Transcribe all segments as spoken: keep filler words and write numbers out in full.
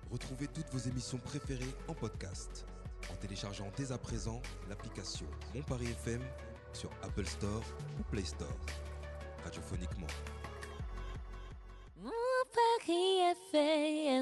Retrouvez toutes vos émissions préférées en podcast en téléchargeant dès à présent l'application Mon Paris F M sur Apple Store ou Play Store. Radiophoniquement. Mon Paris F M.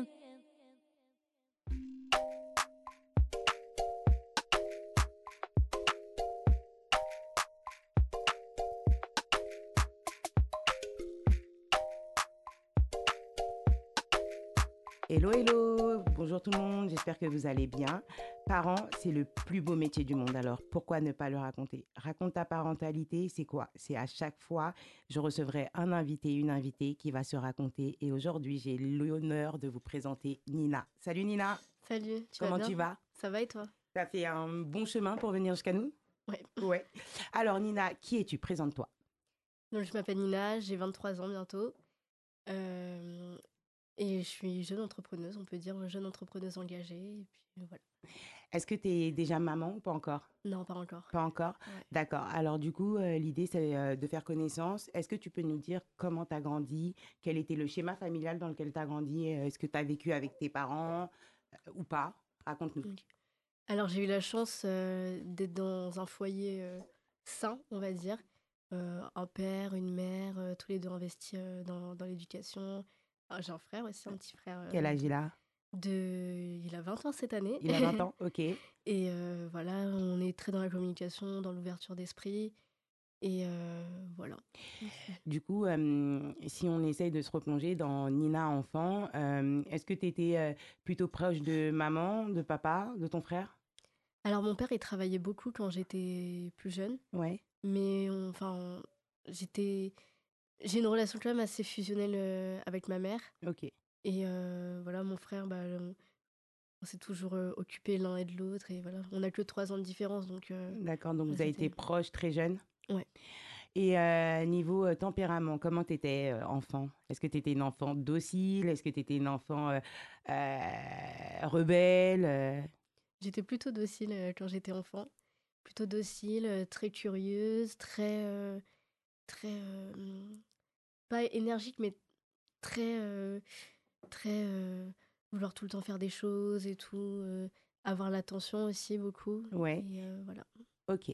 Hello, hello, bonjour tout le monde, j'espère que vous allez bien. Parent, c'est le plus beau métier du monde, alors pourquoi ne pas le raconter? Raconte ta parentalité, c'est quoi? C'est à chaque fois, je recevrai un invité, une invitée qui va se raconter. Et aujourd'hui, j'ai l'honneur de vous présenter Nina. Salut Nina. Salut, tu Comment vas bien? tu vas? Ça va et toi? Tu as fait un bon chemin pour venir jusqu'à nous? Ouais. Ouais. Alors Nina, qui es-tu? Présente-toi. Donc, je m'appelle Nina, j'ai vingt-trois ans bientôt. Euh, et je suis jeune entrepreneuse, on peut dire jeune entrepreneuse engagée. Et puis voilà. Est-ce que tu es déjà maman ou pas encore? Non, pas encore. Pas encore? Ouais. D'accord. Alors du coup, euh, l'idée, c'est euh, de faire connaissance. Est-ce que tu peux nous dire comment tu as grandi? Quel était le schéma familial dans lequel tu as grandi? Euh, Est-ce que tu as vécu avec tes parents euh, ou pas? Raconte-nous. Ok. Alors, j'ai eu la chance euh, d'être dans un foyer euh, sain, on va dire. Euh, un père, une mère, euh, tous les deux investis euh, dans, dans l'éducation. Ah, j'ai un frère aussi, un petit frère. euh, Quel âge il a? de... Il a vingt ans cette année. Il a vingt ans? Ok. Et euh, voilà, on est très dans la communication, dans l'ouverture d'esprit. Et euh, voilà. Du coup, euh, si on essaye de se replonger dans Nina enfant, euh, est-ce que tu étais euh, plutôt proche de maman, de papa, de ton frère? Alors, mon père, il travaillait beaucoup quand j'étais plus jeune. Ouais. Mais on- enfin, j'étais... J'ai une relation quand même assez fusionnelle euh, avec ma mère. Ok. Et euh, voilà, mon frère, bah, on, on s'est toujours euh, occupés l'un et de l'autre. Et voilà, on n'a que trois ans de différence. Donc, euh, D'accord. Donc, bah, vous avez été c'était... proches très jeunes? Ouais. Et euh, niveau euh, tempérament, comment tu étais enfant? Est-ce que tu étais une enfant docile? Est-ce que tu étais une enfant euh, euh, rebelle? euh J'étais plutôt docile euh, quand j'étais enfant. Plutôt docile, euh, très curieuse, très... euh, très euh, pas énergique, mais très... euh, très euh, vouloir tout le temps faire des choses et tout. euh, avoir l'attention aussi beaucoup. Ouais, Et euh, voilà. ok.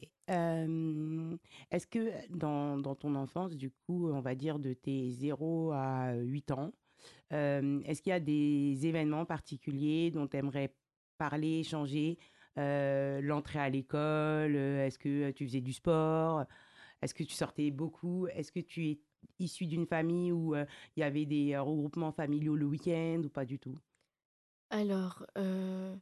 Euh, est-ce que dans, dans ton enfance, du coup, on va dire de tes zéro à huit ans, euh, est-ce qu'il y a des événements particuliers dont tu aimerais parler, échanger? Euh, l'entrée à l'école? euh, Est-ce que tu faisais du sport? Est-ce que tu sortais beaucoup? Est-ce que tu es issu d'une famille où euh, il y avait des euh, regroupements familiaux le week-end ou pas du tout? Alors, euh,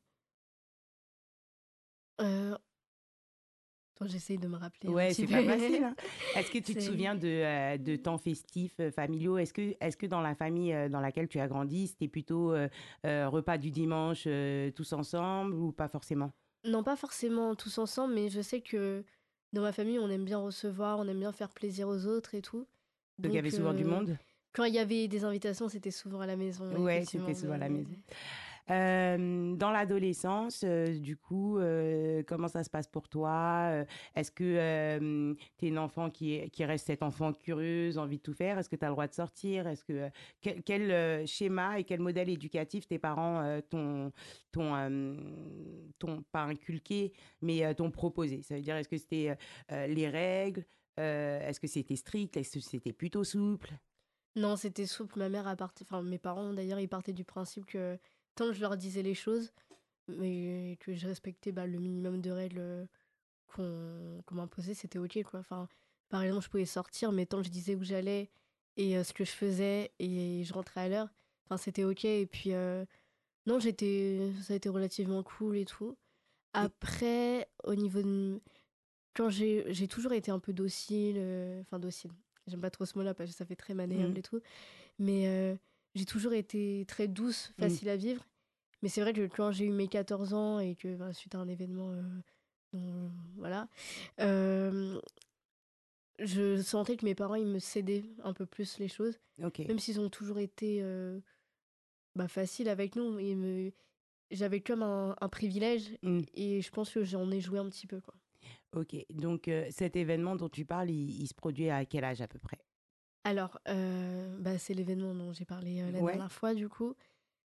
euh, attends, j'essaye de me rappeler un Ouais, petit c'est peu. pas facile, hein. Est-ce que tu te C'est... souviens de, euh, de temps festifs euh, familiaux? Est-ce que, est-ce que dans la famille euh, dans laquelle tu as grandi, c'était plutôt euh, euh, repas du dimanche euh, tous ensemble ou pas forcément? Non, pas forcément tous ensemble, mais je sais que dans ma famille, on aime bien recevoir, on aime bien faire plaisir aux autres et tout. Donc il y avait Donc, souvent du euh, monde? quand il y avait des invitations, c'était souvent à la maison, Ouais, c'était effectivement. souvent à la Mais... maison. Euh, dans l'adolescence, euh, du coup, euh, comment ça se passe pour toi? Euh, Est-ce que tu es une enfant qui, est, qui reste cette enfant curieuse, envie de tout faire? Est-ce que tu as le droit de sortir? Est-ce que, euh, quel, quel, euh, schéma et quel modèle éducatif tes parents euh, t'ont, t'ont, euh, t'ont pas inculqué, mais euh, t'ont proposé? Ça veut dire, est-ce que c'était euh, euh, les règles? Euh, est-ce que c'était strict? Est-ce que c'était plutôt souple? Non, c'était souple. Ma mère a parti... Enfin, mes parents, d'ailleurs, ils partaient du principe que tant que je leur disais les choses, mais que je respectais bah, le minimum de règles euh, qu'on qu'on m'imposait, c'était ok, quoi. Enfin, par exemple, je pouvais sortir, mais tant que je disais où j'allais et euh, ce que je faisais et je rentrais à l'heure, enfin, c'était ok. Et puis, euh, non, j'étais... ça a été relativement cool et tout. Et- Après, au niveau de... Quand j'ai j'ai toujours été un peu docile, euh, enfin docile, j'aime pas trop ce mot-là parce que ça fait très Mhm. malléable et tout, mais euh, j'ai toujours été très douce, Mhm. facile à vivre. Mais c'est vrai que quand j'ai eu mes quatorze ans et que bah, suite à un événement, euh, dont- voilà, euh, je sentais que mes parents ils me cédaient un peu plus les choses, Ok. même s'ils ont toujours été euh, bah, faciles avec nous. Ils me... J'avais comme un, un privilège Mhm. et je pense que j'en ai joué un petit peu, quoi. Ok, donc euh, cet événement dont tu parles, il, il se produit à quel âge à peu près? Alors, euh, bah, c'est l'événement dont j'ai parlé euh, la Ouais, dernière fois, du coup.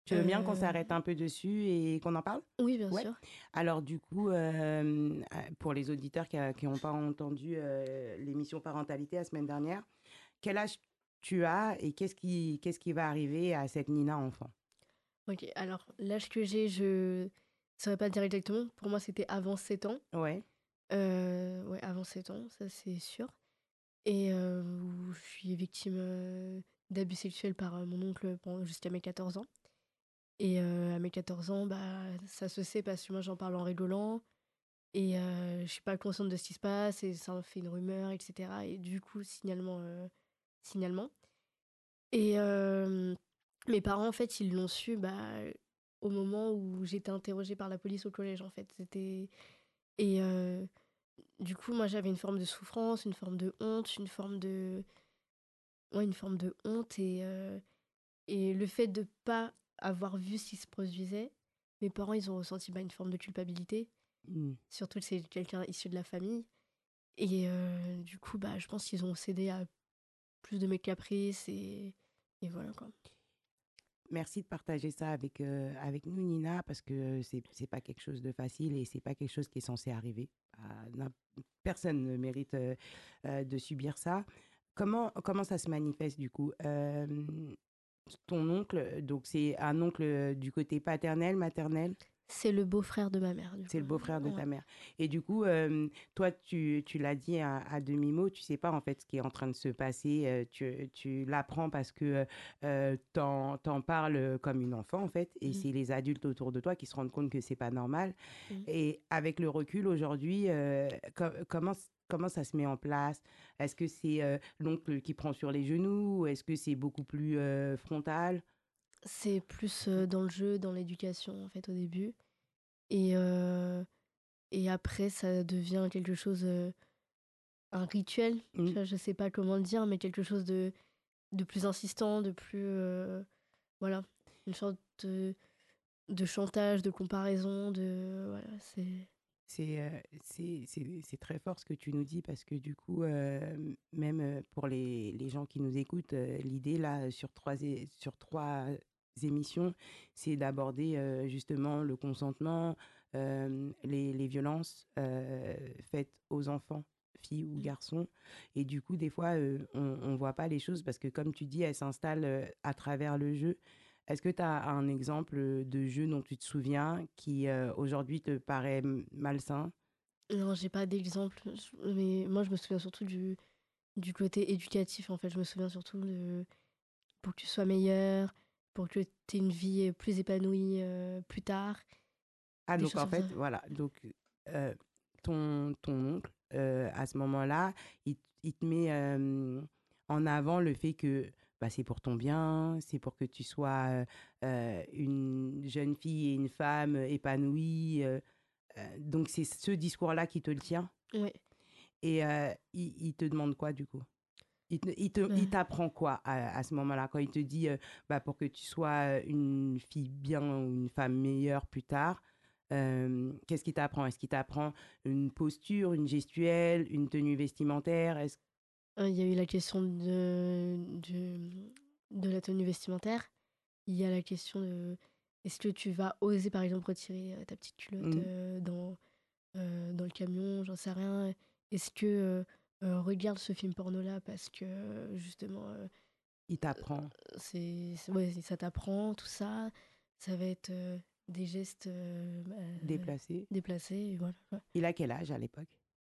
Tu veux bien qu'on Euh, s'arrête un peu dessus et qu'on en parle? Oui, bien Ouais. sûr. Alors du coup, euh, pour les auditeurs qui n'ont pas entendu euh, l'émission Parentalité la semaine dernière, quel âge tu as et qu'est-ce qui, qu'est-ce qui va arriver à cette Nina enfant? Ok, alors l'âge que j'ai, je ne saurais pas dire exactement. Pour moi, c'était avant sept ans. Ouais. Euh, ouais, avant sept ans, ça c'est sûr. Et euh, où je suis victime euh, d'abus sexuels par euh, mon oncle pendant- jusqu'à mes quatorze ans. Et euh, à mes quatorze ans, bah, ça se sait parce que moi j'en parle en rigolant. Et euh, je suis pas consciente de ce qui se passe et ça en fait une rumeur, et cetera. Et du coup, signalement, euh, signalement. Et euh, mes parents, en fait, ils l'ont su bah, au moment où j'étais interrogée par la police au collège, en fait. C'était... Et euh, du coup, moi, j'avais une forme de souffrance, une forme de honte, une forme de... Ouais, une forme de honte. Et, euh, et le fait de pas avoir vu ce qui se produisait, mes parents, ils ont ressenti bah, une forme de culpabilité. Mm. Surtout que c'est quelqu'un issu de la famille. Et euh, du coup, bah, je pense qu'ils ont cédé à plus de mes caprices et, et voilà quoi. Merci de partager ça avec, euh, avec nous, Nina, parce que c'est c'est pas quelque chose de facile et c'est pas quelque chose qui est censé arriver. À n'im- personne ne mérite euh, euh, de subir ça. Comment, comment ça se manifeste du coup? Euh, ton oncle, donc c'est un oncle euh, du côté paternel, maternel? C'est le beau-frère de ma mère, du C'est coup. le beau-frère de Ouais. ta mère. Et du coup, euh, toi, tu, tu l'as dit à, à demi-mot, tu sais pas en fait ce qui est en train de se passer. euh, tu tu l'apprends parce que euh, t'en, t'en parles comme une enfant en fait. Et Mhm. c'est les adultes autour de toi qui se rendent compte que c'est pas normal. Mhm. Et avec le recul aujourd'hui, euh, co- comment, comment ça se met en place? Est-ce que c'est euh, l'oncle qui prend sur les genoux? Ou est-ce que c'est beaucoup plus euh, frontal? C'est plus euh, dans le jeu, dans l'éducation, en fait, au début. Et, euh, et après, ça devient quelque chose, euh, un rituel. Tu Mm. vois, je sais pas comment le dire, mais quelque chose de, de plus insistant, de plus. Euh, voilà. Une sorte de, de chantage, de comparaison, de. Voilà, c'est. C'est, euh, c'est, c'est, c'est très fort ce que tu nous dis parce que du coup, euh, même euh, pour les, les gens qui nous écoutent, euh, l'idée là, sur trois, é- sur trois émissions, c'est d'aborder euh, justement le consentement, euh, les, les violences euh, faites aux enfants, filles ou garçons. Et du coup, des fois, euh, on ne voit pas les choses parce que comme tu dis, elles s'installent euh, à travers le jeu. Est-ce que tu as un exemple de jeu dont tu te souviens qui euh, aujourd'hui te paraît m- malsain? Non, j'ai pas d'exemple, je- mais moi, je me souviens surtout du, du côté éducatif, en fait. Je me souviens surtout de pour que tu sois meilleur, pour que tu aies une vie euh, plus épanouie euh, plus tard, Ah, des donc choses en comme ça. fait, voilà. Donc, euh, ton, ton oncle, euh, à ce moment-là, il, il te met euh, en avant le fait que bah, c'est pour ton bien, c'est pour que tu sois euh, euh, une jeune fille et une femme épanouie. euh, euh, donc, c'est ce discours-là qui te le tient. Ouais. Et euh, il, il te demande quoi, du coup? Il te- il te- il Ouais. t'apprend quoi à, à ce moment-là quand il te dit euh, bah, pour que tu sois une fille bien ou une femme meilleure plus tard, euh, qu'est-ce qu'il t'apprend? Est-ce qu'il t'apprend une posture, une gestuelle, une tenue vestimentaire? Est-ce... Euh, Il y a eu la question de, de, de la tenue vestimentaire. Il y a la question de est-ce que tu vas oser, par exemple, retirer euh, ta petite culotte Mm. euh, dans, euh, dans le camion, j'en sais rien. Est-ce que euh, euh, regarde ce film porno-là parce que euh, justement, euh, Il t'apprend c'est, c'est- ouais, ça t'apprend, tout ça. Ça va être euh, des gestes euh, euh, déplacé. déplacés. Et voilà. Ouais. Il a quel âge à l'époque?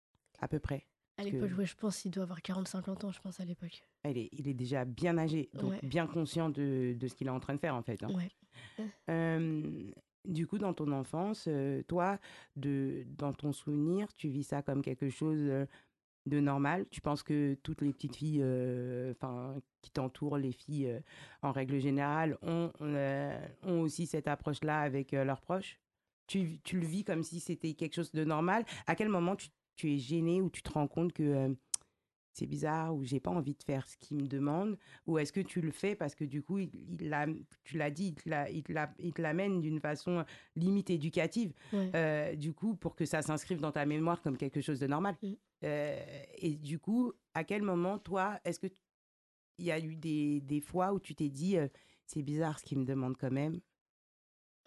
À peu près. À Parce que l'époque, ouais, je pense qu'il doit avoir quarante cinquante ans, je pense, à l'époque. il est, il est déjà bien âgé, donc Ouais, bien conscient de, de ce qu'il est en train de faire en fait, hein. ouais. Euh, du coup, dans ton enfance, euh, toi, de, dans ton souvenir, tu vis ça comme quelque chose euh, de normal. Tu penses que toutes les petites filles euh, enfin, qui t'entourent, les filles euh, en règle générale, ont, euh, ont aussi cette approche-là avec euh, leurs proches. Tu, tu le vis comme si c'était quelque chose de normal. À quel moment tu, tu es gêné ou tu te rends compte que euh, c'est bizarre ou j'ai pas envie de faire ce qu'il me demande, ou est-ce que tu le fais parce que du coup il, il l'a- tu l'as dit, il te l'a- il te l'a- il te l'amène d'une façon limite éducative, Ouais. euh, du coup pour que ça s'inscrive dans ta mémoire comme quelque chose de normal. Mm. Euh, et du coup, à quel moment toi, est-ce que il y a eu des, des fois où tu t'es dit euh, c'est bizarre ce qu'il me demande quand même,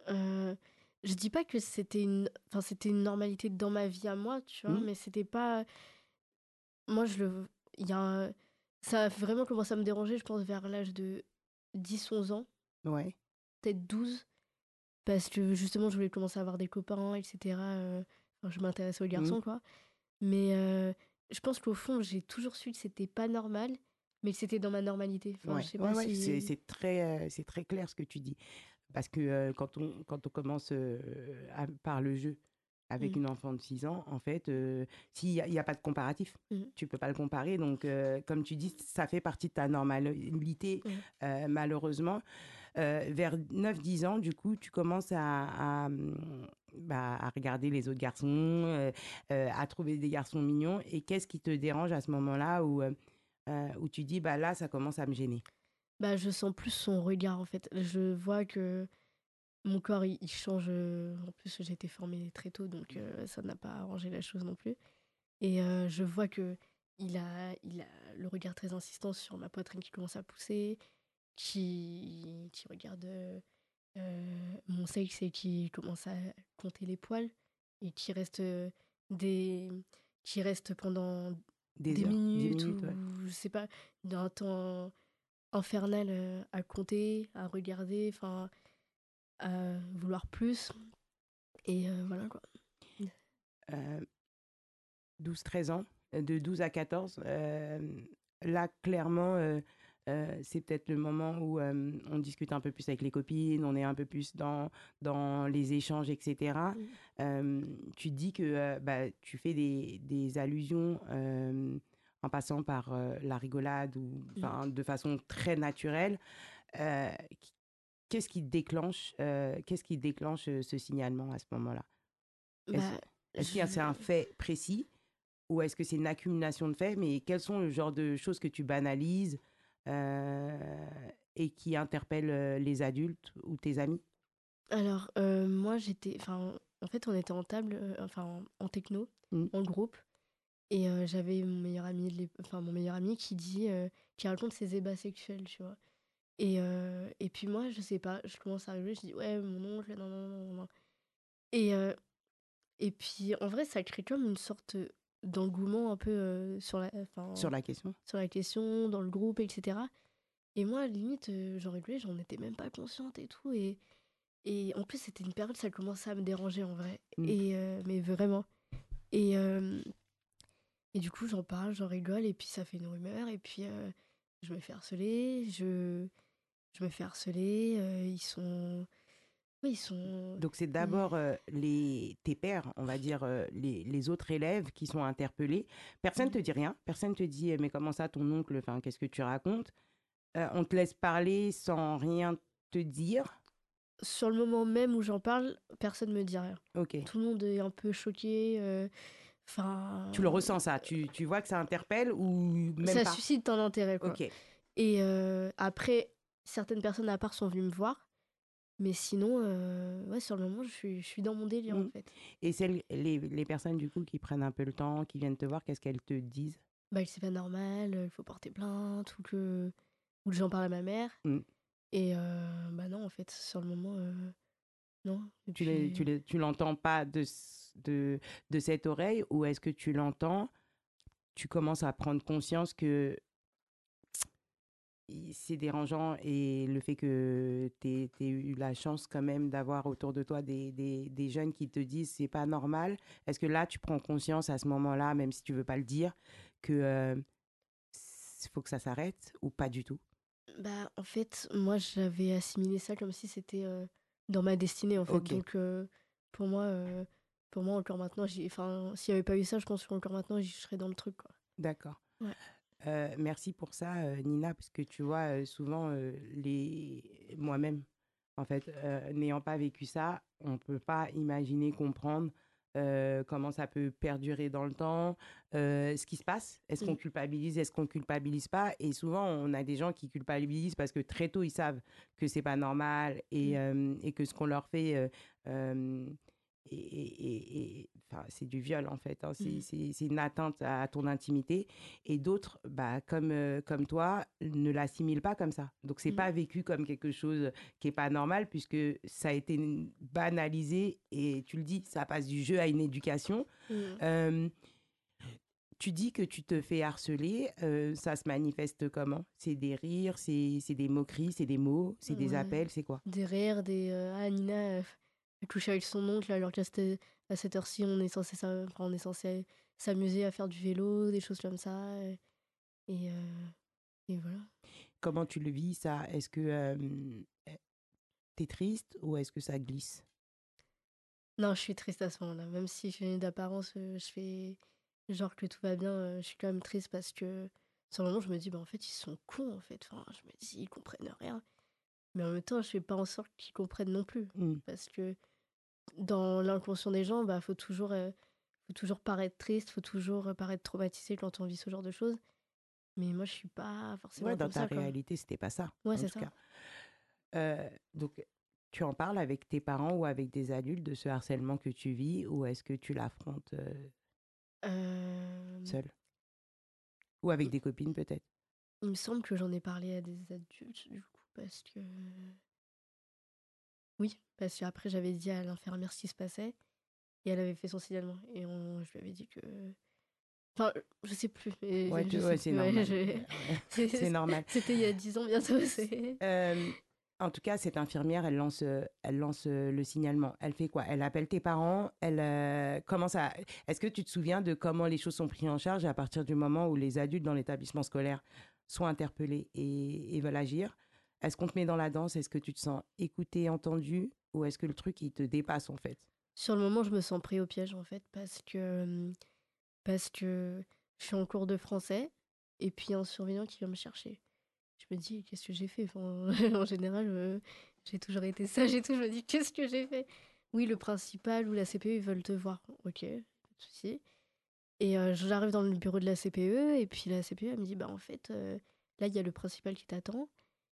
Euh, je dis pas que c'était une, enfin, c'était une normalité dans ma vie à moi, tu vois, Mmh. mais c'était pas. Moi, je le. Il y a un- Ça a vraiment commencé à me déranger, je pense, vers l'âge de dix onze ans, Ouais. peut-être douze, parce que justement, je voulais commencer à avoir des copains, et cetera. euh, Enfin, je m'intéressais aux Mmh. garçons, quoi. Mais euh, je pense qu'au fond, j'ai toujours su que c'était pas normal, mais que c'était dans ma normalité. Enfin, je Ouais, sais ouais, pas ouais, c'est si. c'est très, heu, c'est très clair ce que tu dis. Parce que, heu, quand on quand on commence, heu, à par le jeu avec Mm, une enfant de six ans, en fait, heu, s'il y a il y a pas de comparatif, mm, tu peux pas le comparer donc heu, comme tu dis, ça fait partie de ta normalité, ouais. heu, malheureusement. Heu, vers neuf dix ans, du coup, tu commences à à, mmh, bah, à regarder les autres garçons, heu heu, à trouver des garçons mignons et qu'est-ce qui te dérange à ce moment-là où, heu heu, où tu dis: «Bah, là, ça commence à me gêner»? Bah, je sens plus son regard, en fait. Je vois que mon corps, il, il change. euh, En plus, j'ai été formée très tôt, donc euh, ça n'a pas arrangé la chose non plus. Et euh, je vois que il a, il a le regard très insistant sur ma poitrine qui commence à pousser, qui, qui regarde euh, euh, mon sexe et qui commence à compter les poils, et qui reste euh, des, qui reste pendant des Des heures, dix minutes minutes, ou ouais. je sais pas, d'un temps infernal euh, à compter, à regarder, enfin, à vouloir plus. Et euh, voilà quoi. Heu, douze treize ans, heu, de douze à quatorze, hem, là, clairement, heu heu, c'est peut-être le moment où, hem, on discute un peu plus avec les copines, on est un peu plus dans dans les échanges et cetera. Mm. Hem, tu dis que, heu, bah, tu fais des des allusions, hem, en passant par, heu, la rigolade ou Mm. enfin, de façon très naturelle. Heu, qu Qu'est-ce qui déclenche, heu, qu'est-ce qui déclenche, heu, ce signalement à ce moment-là? Est-ce Bah, est-ce qu'il y a c'est un je... fait précis ou est-ce que c'est une accumulation de faits? Mais quels sont le genre de choses que tu banalises, heu et qui interpellent, heu, les adultes ou tes amis? Alors, euh, moi, j'étais... Enfin, en fait, on était en table, euh, enfin, en, en techno, Mmh. en groupe. Et euh, j'avais mon meilleur ami, de l'ép- enfin, mon meilleur ami qui dit... euh, qui raconte ses ébats sexuels, tu vois. Et, euh, et puis moi, je sais pas, je commence à rigoler, je dis, ouais, mon oncle, non, non, non, non. Et, euh, et puis, en vrai, ça crée comme une sorte d'engouement un peu euh, sur la... Sur Enfin, la question? sur la question, dans le groupe, et cetera. Et moi, limite, euh, j'en rigolais, j'en étais même pas consciente et tout. Et, et en plus, c'était une période, ça commençait à me déranger en vrai. Mmh. Et, euh, mais vraiment. Et, euh, et du coup, j'en parle, j'en rigole, et puis ça fait une rumeur. Et puis, euh, je me fais harceler, je, je me fais harceler. euh, ils sont. Oui, ils sont. Donc c'est ils- d'abord, heu, les tes pairs, on va dire, heu, les les autres élèves qui sont interpellés. Personne te dit rien, personne te dit: «Mais comment ça ton oncle? Enfin, qu'est-ce que tu racontes?» Heu, on te laisse parler sans rien te dire? Sur le moment même où j'en parle, personne me dit rien. OK. Tout le monde est un peu choqué. euh, Tu le Enfin, ressens ça? Tu tu vois que ça interpelle ou même ça pas? suscite un intérêt, quoi. OK. Et euh, après, certaines personnes à part sont venues me voir. Mais sinon, euh, ouais, sur le moment, je suis, je suis dans mon délire, en Mmh. fait. Et celles les les personnes du coup qui prennent un peu le temps, qui viennent te voir, qu'est-ce qu'elles te disent? Bah, que c'est pas normal, il faut porter plainte, ou que, ou que j'en parle à ma mère. Mmh. Et euh, bah non, en fait, sur le moment, euh, non. Et Tu les tu puis, les tu l'entends pas de c de de cette oreille ou est-ce que tu l'entends, tu commences à prendre conscience que i c'est dérangeant et le fait que tu aies eu la chance quand même d'avoir autour de toi des des des jeunes qui te disent: «C'est pas normal». Est-ce que là, tu prends conscience à ce moment-là, même si tu veux pas le dire, que, heu, s faut que ça s'arrête ou pas du tout? bah, en fait, moi, j'avais assimilé ça comme si c'était euh, dans ma destinée, en fait. OK, Donc, euh, pour moi, euh, pour moi, encore maintenant, j'y... enfin, s'il n'y avait pas eu ça, je pense qu'encore maintenant, j'y serais dans le truc, quoi. d'accord. Ouais. Heu, merci pour ça, heu, Nina, parce que tu vois, heu, souvent, heu, les moi-même, en fait, heu, n'ayant pas vécu ça, on ne peut pas imaginer, comprendre, heu, comment ça peut perdurer dans le temps, heu, ce qui se passe. Est-ce qu'on Mm. culpabilise? Est-ce qu'on culpabilise pas? Et souvent, on a des gens qui culpabilisent parce que très tôt, ils savent que c'est pas normal et Mm. hem et que ce qu'on leur fait, heu, hem et, et- et- enfin, c'est du viol en fait, hein. C'est, Mhm. c'est- c'est une atteinte à ton intimité. Et d'autres, bah, comme, euh, comme toi, ne l'assimilent pas comme ça. Donc, c'est Mhm. pas vécu comme quelque chose qui est pas normal puisque ça a été n- banalisé. Et tu le dis, ça passe du jeu à une éducation. Mhm. Euh, Tu dis que tu te fais harceler, euh, ça se manifeste comment? C'est des rires, c'est c'est des moqueries, c'est des mots, c'est des Ouais. appels, c'est quoi? Des rires, des euh, ah Nina, euh, elle couche avec son oncle alors qu'à cette, à cette heure-ci on est censé s'a- enfin, on est censé s'amuser à faire du vélo, des choses comme ça. euh, Et, euh, et voilà. Comment tu le vis ça? Est-ce que euh, t'es triste ou est-ce que ça glisse? Non, je suis triste à ce moment-là. Même si je- d'apparence, euh, je fais genre que tout va bien, euh, je suis quand même triste parce que sur le moment, je me dis, bah, en fait, ils sont cons, en fait. Enfin, je me dis, ils comprennent rien. Mais en même temps, je fais pas en sorte qu'ils comprennent non plus. Hmm. Parce que dans l'inconscient des gens, bah, faut toujours, euh, faut toujours paraître triste, faut toujours euh, paraître traumatisé quand on vit ce genre de choses. Mais moi, je suis pas forcément Ouais, dans comme ta ça, quoi. réalité, c'était pas ça, Ouais, en c'est tout ça. cas. Euh, donc, tu en parles avec tes parents ou avec des adultes de ce harcèlement que tu vis ou est-ce que tu l'affrontes euh, Euh, seule? Ou avec il, des copines peut-être? il me semble que j'en ai parlé à des adultes, du coup, parce que oui, parce qu'après, j'avais dit à l'infirmière ce qui se passait et elle avait fait son signalement. Et on, je lui avais dit que. Enfin, je sais plus. Ouais, mais tu- Je sais ouais, c'est plus. Ouais, normal. je- Ouais, c'est c'est- normal. C'était il y a dix ans bientôt. C'est... Euh, En tout cas, cette infirmière, elle lance, euh, elle lance euh, le signalement. Elle fait quoi? Elle appelle tes parents. Elle euh, commence à. Est-ce que tu te souviens de comment les choses sont prises en charge à partir du moment où les adultes dans l'établissement scolaire sont interpellés et, et veulent agir? Est-ce qu'on te met dans la danse? Est-ce que tu te sens écouté, entendu? Ou est-ce que le truc, il te dépasse en fait? Sur le moment, je me sens pris au piège en fait parce que, parce que je suis en cours de français et puis il y a un surveillant qui vient me chercher. Je me dis, qu'est-ce que j'ai fait? Enfin, en général, euh, j'ai toujours été sage et tout. Je me dis, qu'est-ce que j'ai fait? Oui, le principal ou la C P E, ils veulent te voir. Ok, pas de souci. Et euh, j'arrive dans le bureau de la C P E et puis la C P E, elle me dit, bah en fait, euh, là, il y a le principal qui t'attend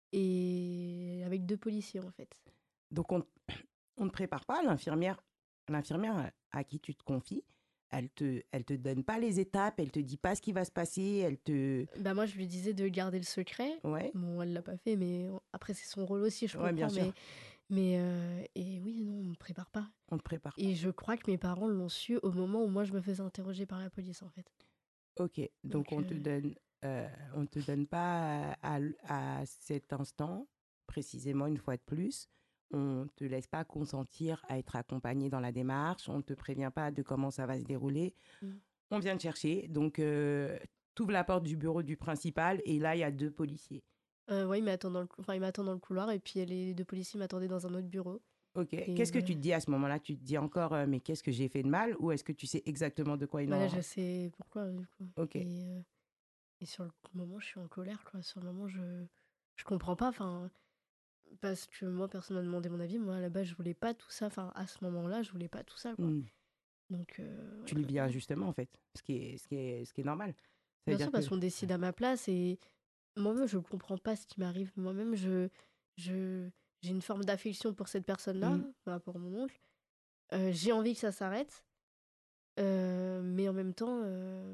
et avec deux policiers en fait. Donc, on on ne te prépare pas. L'infirmière, l'infirmière à qui tu te confies, elle te, elle te donne pas les étapes, elle te dit pas ce qui va se passer, elle te. Bah moi, je lui disais de garder le secret. Ouais, Bon, elle l'a pas fait, mais après, c'est son rôle aussi, je ouais, bien comprends. sûr. Mais, mais euh, et oui, non, on me prépare pas. On ne te prépare pas. Et je crois que mes parents l'ont su au moment où moi, je me faisais interroger par la police, en fait. Ok, donc Donc, on te euh, donne, euh, on te donne pas à, à l- à cet instant, précisément une fois de plus, on te laisse pas consentir à être accompagné dans la démarche, on te prévient pas de comment ça va se dérouler. mm. On vient te chercher, donc euh, tu ouvres la porte du bureau du principal et là il y a deux policiers. Euh, ouais, il m'attend dans le, cou- enfin, il m'attend dans le couloir et puis les deux policiers m'attendaient dans un autre bureau. Ok, Et qu'est-ce que voilà. tu te dis à ce moment-là? Tu te dis encore, euh, mais qu'est-ce que j'ai fait de mal ou est-ce que tu sais exactement de quoi il Voilà, en... je sais pourquoi, du coup. Ok, Et, euh, et sur le moment, je suis en colère, quoi. Sur le moment, je, je comprends pas. Enfin, parce que moi, personne m'a demandé mon avis. Moi, à la base, je voulais pas tout ça. Enfin, à ce moment-là, je voulais pas tout ça, quoi. Hmm. Donc, euh, Tu ouais, le bah, vis injustement en fait, ce qui est, ce qui est, ce qui est normal. Ça veut bien sûr, dire que... parce qu'on décide à ma place et moi-même, je comprends pas ce qui m'arrive. Moi-même, je, je, j'ai une forme d'affection pour cette personne-là, Hmm. par rapport à mon oncle. Euh, j'ai envie que ça s'arrête, euh, mais en même temps, euh,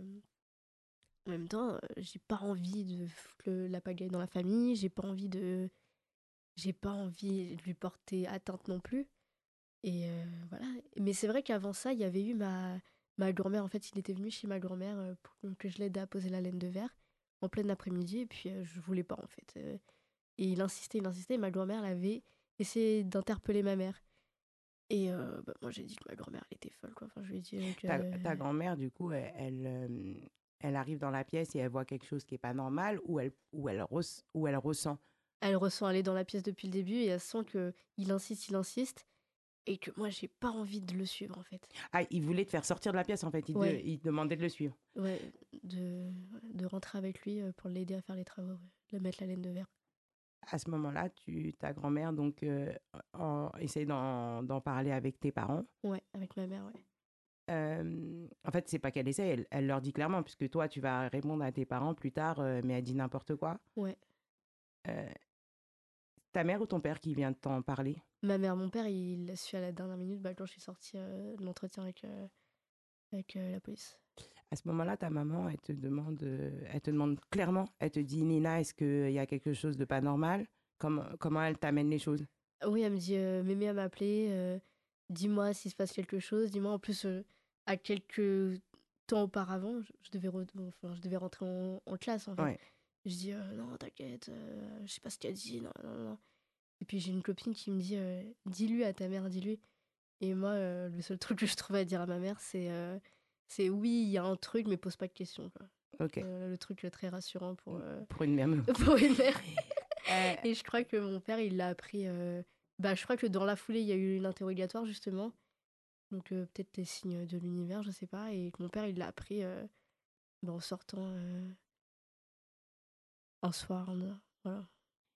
en même temps, euh, j'ai pas envie de foutre le- la pagaille dans la famille. J'ai pas envie de, j'ai pas envie de lui porter atteinte non plus. Et euh, voilà. Mais c'est vrai qu'avant ça, il y avait eu ma, ma grand-mère. En fait, il était venu chez ma grand-mère euh, pour que je l'aide à poser la laine de verre en plein après-midi. Et puis, euh, je voulais pas, en fait. Euh, et il insistait, il insistait. Et ma grand-mère elle avait essayé d'interpeller ma mère. Et euh, bah, moi, j'ai dit que ma grand-mère, elle était folle, quoi. Enfin, je lui ai dit euh, Ta, que... ta grand-mère, du coup, elle, elle, euh, elle arrive dans la pièce et elle voit quelque chose qui est pas normal ou elle, ou elle, res- ou elle ressent. Elle ressent aller dans la pièce depuis le début et elle sent qu'il insiste, il insiste. Et que moi, j'ai pas envie de le suivre, en fait. Ah, il voulait te faire sortir de la pièce, en fait. Il, te, Ouais, il te demandait de le suivre. ouais, de, de rentrer avec lui euh, pour l'aider à faire les travaux, ouais, de mettre la laine de verre. À ce moment-là, tu, ta grand-mère, donc, euh, en, essaie d'en, d'en parler avec tes parents. Ouais, avec ma mère, ouais. Euh, en fait, c'est pas qu'elle essaie, elle, elle leur dit clairement, puisque toi, tu vas répondre à tes parents plus tard, euh, mais elle dit n'importe quoi. Ouais. Euh, ta mère ou ton père qui vient de t'en parler? Ma mère, mon père, il l'a su à la dernière minute, bah, quand je suis sortie euh, de l'entretien avec, euh, avec euh, la police. À ce moment-là, ta maman, elle te demande, euh, elle te demande clairement, elle te dit, Nina, est-ce qu'il y a quelque chose de pas normal? Comment, comment elle t'amène les choses? Oui, elle me dit, euh, Mémé, elle m'a appelé, euh, dis-moi s'il se passe quelque chose, dis-moi en plus, euh, à quelques temps auparavant, je, je devais, re- enfin, je devais rentrer en, en classe en fait. Ouais. Je dis, euh, non, t'inquiète, euh, je sais pas ce qu'elle dit, non, non, non. Et puis j'ai une copine qui me dit, euh, dis-lui à ta mère, dis-lui. Et moi, euh, le seul truc que je trouve à dire à ma mère, c'est, euh, c'est oui, il y a un truc, mais pose pas de questions, quoi. Ok. Euh, le truc euh, très rassurant pour, euh, Pour une mère. pour une mère. Euh, Et je crois que mon père, il l'a appris. euh, Bah, je crois que dans la foulée, il y a eu l'interrogatoire, justement. Donc, euh, peut-être des signes de l'univers, je sais pas. Et que mon père, il l'a appris euh, bah, en sortant euh, un soir. en- Voilà.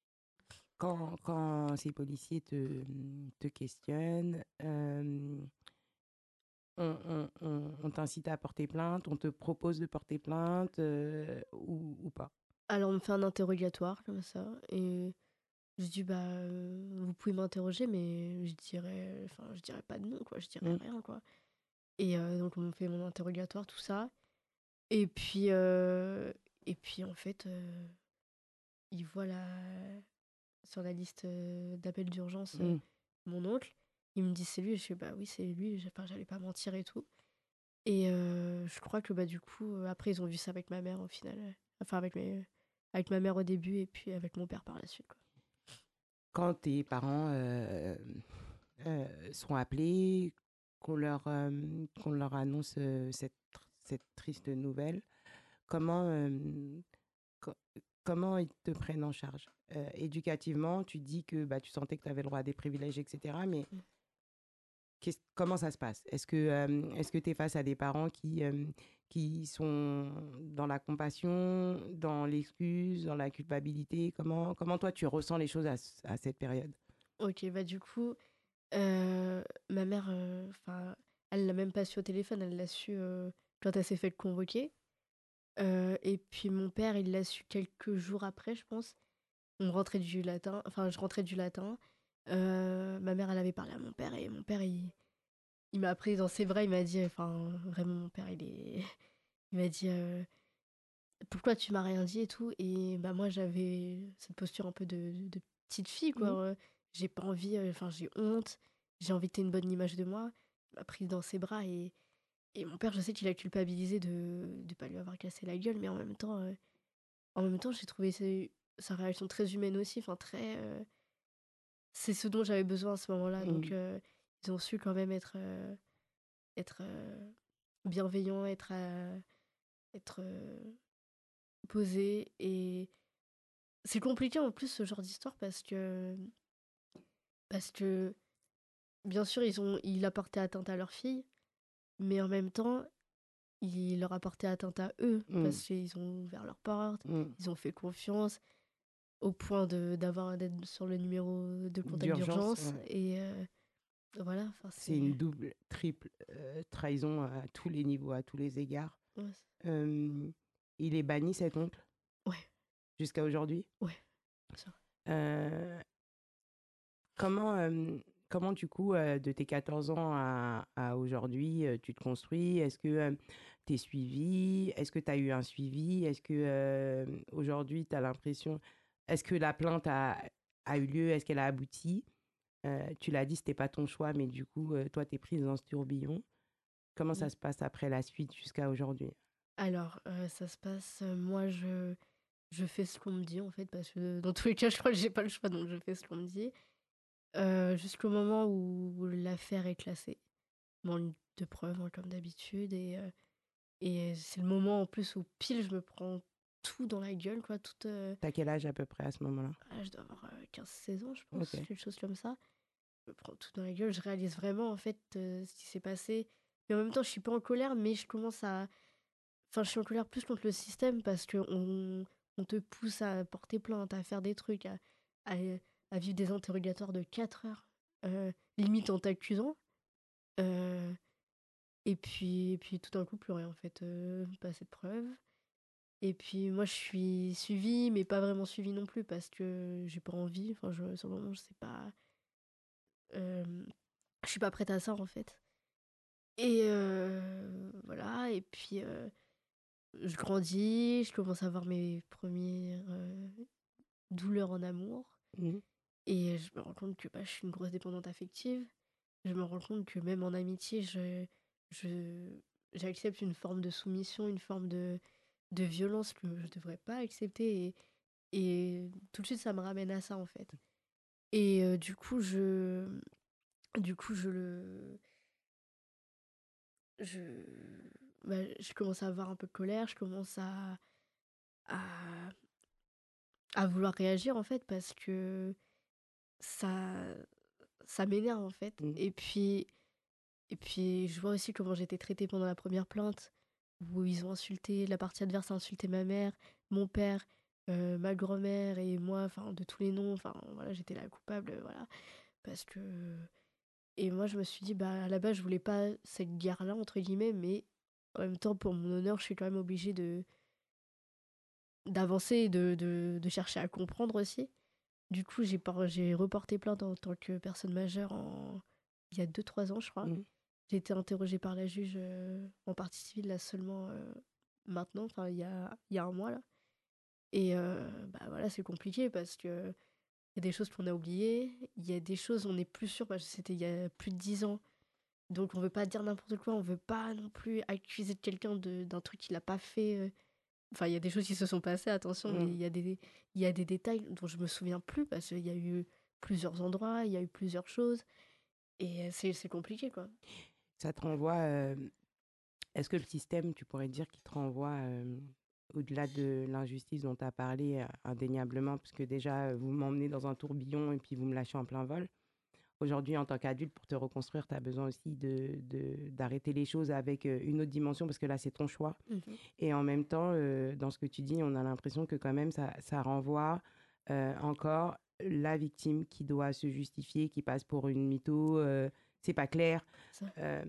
quand, quand ces policiers te, te questionnent, euh, on, on- on- on t'incite à porter plainte, on te propose de porter plainte euh, ou, ou pas? Alors, on me fait un interrogatoire, comme ça. Et je dis, bah, euh, vous pouvez m'interroger, mais je dirais, enfin, je dirais pas de nom, quoi. Je dirais Mm. rien, quoi. Et euh, donc, on me fait mon interrogatoire, tout ça. Et puis, euh, et puis en fait, euh, ils voient la, sur la liste euh, d'appels d'urgence euh, Mm. mon oncle. Il me dit c'est lui. Et je fais bah oui, c'est lui. J'ai- Enfin, j'allais pas mentir et tout. Et euh, je crois que bah du coup, euh, après, ils ont vu ça avec ma mère au final. euh, Enfin, avec, mes, avec ma mère au début et puis avec mon père par la suite, quoi. Quand tes parents euh, euh, sont appelés, qu'on leur, euh, qu'on leur annonce euh, cette, cette triste nouvelle, comment, euh, co- comment ils te prennent en charge? Euh, éducativement, tu dis que bah, tu sentais que tu avais le droit à des privilèges, et cetera. Mais Mm. qu'est-ce- comment ça se passe? Est-ce que euh, est-ce que tu es face à des parents qui, euh, qui sont dans la compassion, dans l'excuse, dans la culpabilité? Comment, comment toi, tu ressens les choses à, ce- à cette période? Ok, bah du coup, euh, ma mère, euh, enfin, elle l'a même pas su au téléphone. Elle l'a su euh, quand elle s'est fait convoquer. Euh, et puis mon père, il l'a su quelques jours après, je pense. On rentrait du latin, enfin, je rentrais du latin. Euh, ma mère, elle avait parlé à mon père et mon père, il, il m'a pris dans ses bras. Il m'a dit, enfin, vraiment, mon père, il est. Il m'a dit, euh, pourquoi tu m'as rien dit et tout. Et bah, moi, j'avais cette posture un peu de, de petite fille, quoi. Mhm. Euh, J'ai pas envie, euh, enfin, j'ai honte. J'ai envie de t'aider une bonne image de moi. Il m'a prise dans ses bras et, et mon père, je sais qu'il a culpabilisé de ne pas lui avoir cassé la gueule, mais en même temps, euh, en même temps, j'ai trouvé ses- sa réaction très humaine aussi, enfin, très. euh, c'est ce dont j'avais besoin à ce moment-là. Donc, Mhm. euh, ils ont su quand même être, euh, être euh, bienveillants, être, euh, être euh, posés. Et c'est compliqué en plus ce genre d'histoire parce que, parce que bien sûr, ils ont, il a porté atteinte à leur fille, mais en même temps, il leur a porté atteinte à eux Mhm. parce qu'ils ont ouvert leurs portes, Mhm. ils ont fait confiance au point de d'avoir d'être sur le numéro de contact D'urgence, d'urgence. ouais. Et euh, voilà, enfin, C'est c'est. une double, triple euh, trahison à tous les niveaux, à tous les égards. Ouais, Euh, il est banni, cet oncle, ouais, jusqu'à aujourd'hui. ouais, ça. Euh, comment, euh, comment, du coup, euh, de tes quatorze ans à, à aujourd'hui, euh, tu te construis? Est-ce que tu es suivi? Est-ce que tu as eu un suivi? Est-ce que euh, aujourd'hui, tu as l'impression... Est-ce que la plainte a, a eu lieu? Est-ce qu'elle a abouti? Euh, tu l'as dit, c'était pas ton choix, mais du coup, euh, toi, tu es prise dans ce tourbillon. Comment Mm. ça se passe après la suite jusqu'à aujourd'hui? Alors, euh, ça se passe, euh, moi, je, je fais ce qu'on me dit, en fait, parce que dans tous les cas, je crois que j'ai pas le choix, donc je fais ce qu'on me dit. Euh, jusqu'au moment où l'affaire est classée. Bon, de preuves, hein, comme d'habitude. Et, euh, et c'est le moment, en plus, où pile, je me prends tout dans la gueule, quoi. Tout, euh, T'as quel âge à peu près à ce moment-là? ah, je dois avoir euh, quinze seize ans, je pense, Ok. quelque chose comme ça. Je me prends tout dans la gueule, je réalise vraiment, en fait, euh, ce qui s'est passé. Mais en même temps, je suis pas en colère, mais je commence à... Enfin, je suis en colère plus contre le système parce que on, on te pousse à porter plainte, à faire des trucs, à, à, à vivre des interrogatoires de quatre heures, euh, limite en t'accusant. Euh, et puis, et puis tout d'un coup, plus rien, en fait. Euh, pas assez de preuves. Et puis moi, je suis suivie, mais pas vraiment suivie non plus parce que j'ai pas envie. Enfin, je, sur le moment, je sais pas. euh, je suis pas prête à ça en fait. Et euh, voilà. Et puis euh, je grandis, je commence à avoir mes premières euh, douleurs en amour. Mhm. Et je me rends compte que bah, je suis une grosse dépendante affective. Je me rends compte que même en amitié, je, je, j'accepte une forme de soumission, une forme de, de violence que je devrais pas accepter. Et, et tout de suite, ça me ramène à ça, en fait. Et euh, du coup, je, du coup, je le, je, bah, je commence à avoir un peu de colère. Je commence à, à, à vouloir réagir, en fait, parce que ça, ça m'énerve, en fait. Mhm. Et puis, Et puis, je vois aussi comment j'ai été traitée pendant la première plainte, où ils ont insulté, la partie adverse a insulté ma mère, mon père, euh, ma grand-mère et moi, enfin, de tous les noms. Enfin, voilà, j'étais la coupable, euh, voilà. Parce que. Et moi, je me suis dit, bah, à la base, je voulais pas cette guerre-là, entre guillemets, mais en même temps, pour mon honneur, je suis quand même obligée de d'avancer et de, de, de chercher à comprendre aussi. Du coup, j'ai par- j'ai reporté plainte en tant que personne majeure en... il y a deux trois ans, je crois. Mhm. J'ai été interrogée par la juge euh, en partie civile là seulement euh, maintenant, enfin il y a, il y a un mois là. Et euh, bah voilà, c'est compliqué parce que il y a des choses qu'on a oubliées, il y a des choses on n'est plus sûr parce que c'était il y a plus de dix ans. Donc on veut pas dire n'importe quoi, on veut pas non plus accuser de quelqu'un de- d'un truc qu'il a pas fait. euh. Enfin, il y a des choses qui se sont passées, attention, mais il Mhm. y a des il y a des détails dont je me souviens plus parce qu'il y a eu plusieurs endroits, il y a eu plusieurs choses et euh, c'est c'est compliqué quoi. Ça te renvoie. euh, Est-ce que le système, tu pourrais dire qu'il te renvoie euh, au-delà de l'injustice dont tu as parlé, euh, indéniablement, parce que déjà, euh, vous m'emmenez dans un tourbillon et puis vous me lâchez en plein vol. Aujourd'hui, en tant qu'adulte, pour te reconstruire, tu as besoin aussi de, de- d'arrêter les choses avec euh, une autre dimension, parce que là, c'est ton choix. Mhm. Et en même temps, euh, dans ce que tu dis, on a l'impression que quand même, ça, ça renvoie euh, encore la victime qui doit se justifier, qui passe pour une mytho, euh, c'est pas clair. Ça. Euh,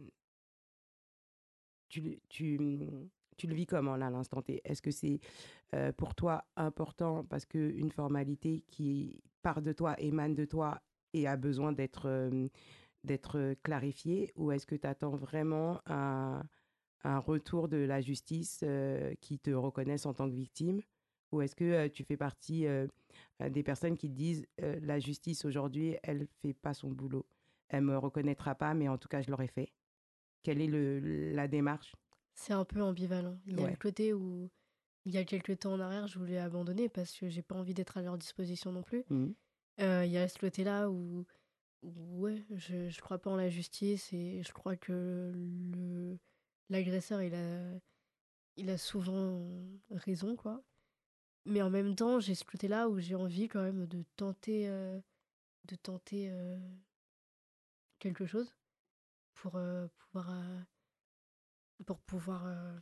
tu, le- tu, tu le vis comment là, à l'instant T? Est-ce que c'est euh, pour toi important parce qu'une formalité qui part de toi, émane de toi et a besoin d'être euh, d'être clarifiée, ou est-ce que tu attends vraiment un, un retour de la justice euh, qui te reconnaisse en tant que victime? Ou est-ce que euh, tu fais partie euh, euh, des personnes qui te disent euh, la justice aujourd'hui, elle fait pas son boulot. Elle me reconnaîtra pas, mais en tout cas, je l'aurais fait. Quelle est le, la démarche? C'est un peu ambivalent. Il y a le Ouais. côté où, il y a quelques temps en arrière, je voulais abandonner parce que j'ai pas envie d'être à leur disposition non plus. Mhm. Euh, Il y a ce côté-là où, où, ouais, je, je crois pas en la justice et je crois que le, l'agresseur, il a, il a souvent raison, quoi. Mais en même temps, j'ai ce côté-là où j'ai envie quand même de tenter, euh, de tenter euh, quelque chose pour euh, pouvoir, euh, pour pouvoir euh,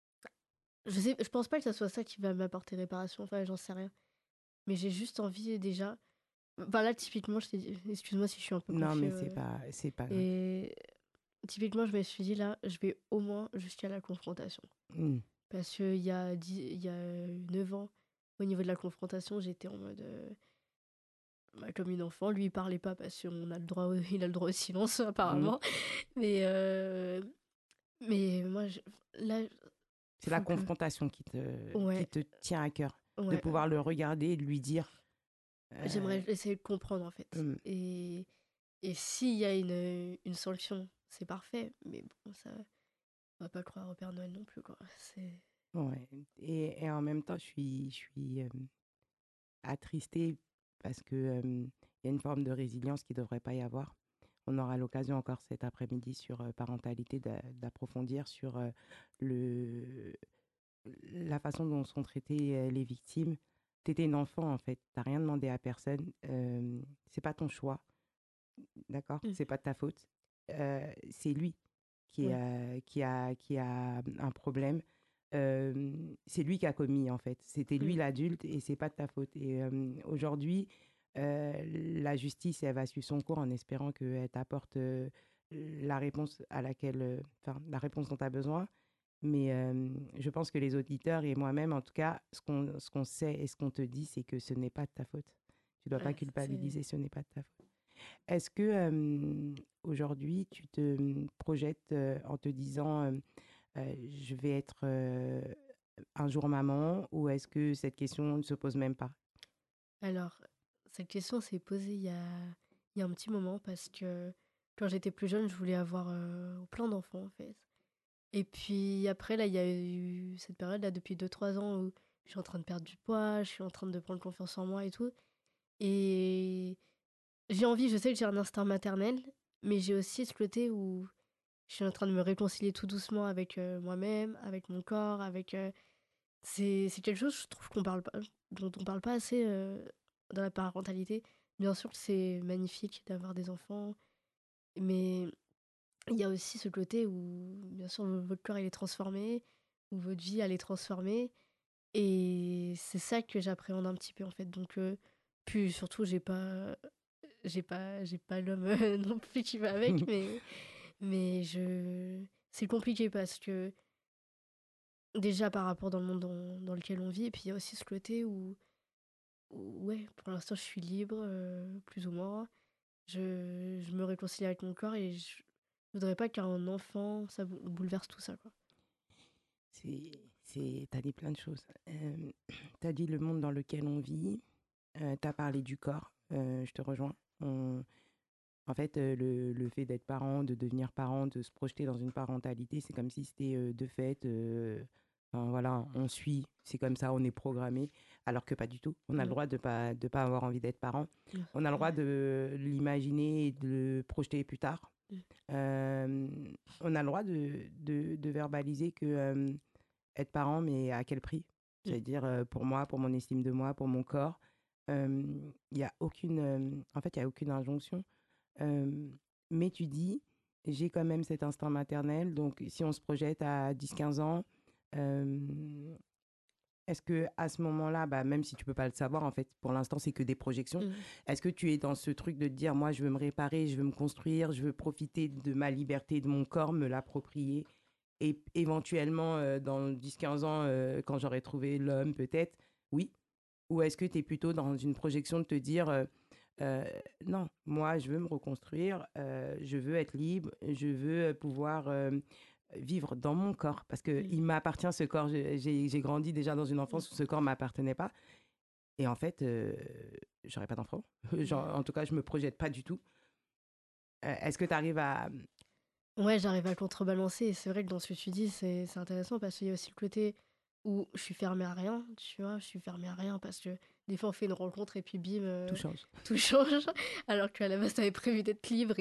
je sais, je pense pas que ça soit ça qui va m'apporter réparation, enfin, j'en sais rien. Mais j'ai juste envie déjà. Enfin, là, typiquement, je t'ai dit, excuse-moi si je suis un peu Non, confus. mais c'est euh, pas, c'est pas grave. et typiquement, je me suis dit, là, je vais au moins jusqu'à la confrontation. Mhm. Parce qu'il y a dix, il y a neuf ans, au niveau de la confrontation, j'étais en mode. euh, bah, comme une enfant, lui, il parlait pas parce qu'on a le droit, au- il a le droit au silence, Mhm. apparemment. Mais, euh, mais moi, je- là, C'est la faut que. confrontation qui te, qui Ouais, te tient à cœur, de ouais. pouvoir le regarder et de lui dire. euh, J'aimerais essayer de comprendre en fait. hum, Et, et s'il y a une, une sanction, c'est parfait. Mais bon, ça, on va pas croire au Père Noël non plus, quoi. C'est... ouais. Et, et en même temps, je suis, je suis euh, attristée parce que euh, il y a une forme de résilience qui ne devrait pas y avoir. On aura l'occasion encore cet après-midi sur euh, parentalité d'a- d'approfondir sur euh, le, la façon dont sont traitées euh, les victimes. Tu étais une enfant en fait, tu n'as rien demandé à personne, euh, c'est pas ton choix, d'accord? Mm. C'est pas de ta faute. Euh, c'est lui qui Ouais. a, qui a, qui a un problème. Euh, c'est lui qui a commis en fait. C'était lui Mm. l'adulte et c'est pas de ta faute. Et euh, aujourd'hui, euh, la justice, elle va suivre son cours en espérant qu'elle t'apporte euh, la réponse à laquelle, euh, enfin, la réponse dont tu as besoin. Mais euh, je pense que les auditeurs et moi-même, en tout cas, ce qu'on ce qu'on sait et ce qu'on te dit, c'est que ce n'est pas de ta faute. Tu ne dois pas Ouais, ça, c'est... culpabiliser, ce n'est pas de ta faute. Est-ce que euh, aujourd'hui, tu te projettes euh, en te disant euh, euh, je vais être euh, un jour maman, ou est-ce que cette question ne se pose même pas? Alors, cette question s'est posée il y a, il y a un petit moment parce que quand j'étais plus jeune, je voulais avoir euh, plein d'enfants en fait. Et puis après, là, il y a eu cette période là depuis deux trois ans où je suis en train de perdre du poids, je suis en train de prendre confiance en moi et tout. Et j'ai envie, je sais que j'ai un instinct maternel, mais j'ai aussi ce côté où je suis en train de me réconcilier tout doucement avec euh, moi-même, avec mon corps, avec... euh, c'est, c'est quelque chose, je trouve, qu'on parle pas, dont on parle pas assez euh, dans la parentalité. Bien sûr que c'est magnifique d'avoir des enfants, mais il y a aussi ce côté où, bien sûr, votre corps il est transformé, où votre vie elle est transformée, et c'est ça que j'appréhende un petit peu en fait. Donc, euh, puis surtout, j'ai pas, j'ai pas, j'ai pas l'homme euh, non plus qui va avec, mais, mais je, c'est compliqué parce que déjà par rapport dans le monde dans, dans lequel on vit, et puis il y a aussi ce côté où, où, ouais, pour l'instant, je suis libre, euh, plus ou moins. Je, je me réconcilie avec mon corps et je voudrais pas qu'un enfant, ça bou- bouleverse tout ça, quoi. C'est, c'est, t'as dit plein de choses. Euh, t'as dit le monde dans lequel on vit. Euh, t'as parlé du corps. Euh, je te rejoins. On- En fait, euh, le, le fait d'être parent, de devenir parent, de se projeter dans une parentalité, c'est comme si c'était euh, de fait. Euh, enfin, voilà, on suit, c'est comme ça, on est programmé, alors que pas du tout. On a le Mm. droit de pas de pas avoir envie d'être parent. Mm. On a le droit Ouais. de l'imaginer et de le projeter plus tard. Mm. Euh, on a le droit de, de, de verbaliser que euh, être parent, mais à quel prix? Mm. C'est-à-dire euh, pour moi, pour mon estime de moi, pour mon corps. Il n'y a aucune, euh, en fait, il y a aucune injonction. Euh, mais tu dis, j'ai quand même cet instinct maternel. Donc, si on se projette à dix quinze ans, euh, est-ce que à ce moment-là, bah, même si tu peux pas le savoir, en fait, pour l'instant, c'est que des projections. Mm. Est-ce que tu es dans ce truc de te dire, moi, je veux me réparer, je veux me construire, je veux profiter de ma liberté, de mon corps, me l'approprier, et éventuellement, euh, dans dix quinze ans, euh, quand j'aurai trouvé l'homme, peut-être, oui. Ou est-ce que tu es plutôt dans une projection de te dire, euh, euh, non, moi, je veux me reconstruire, euh, je veux être libre, je veux pouvoir euh, vivre dans mon corps, parce Mm. qu'il m'appartient ce corps. J'ai, j'ai j'ai grandi déjà dans une enfance où ce corps ne m'appartenait pas. Et en fait, euh, j'aurais pas d'enfant. Genre, en tout cas, je me projette pas du tout. Euh, est-ce que tu arrives à... Ouais, j'arrive à contrebalancer. Et c'est vrai que dans ce que tu dis, c'est c'est intéressant parce qu'il y a aussi le côté où je suis fermée à rien, tu vois, je suis fermée à rien parce que des fois on fait une rencontre et puis bim, Tout euh, change. tout change. Alors qu'à la base, t'avais prévu d'être libre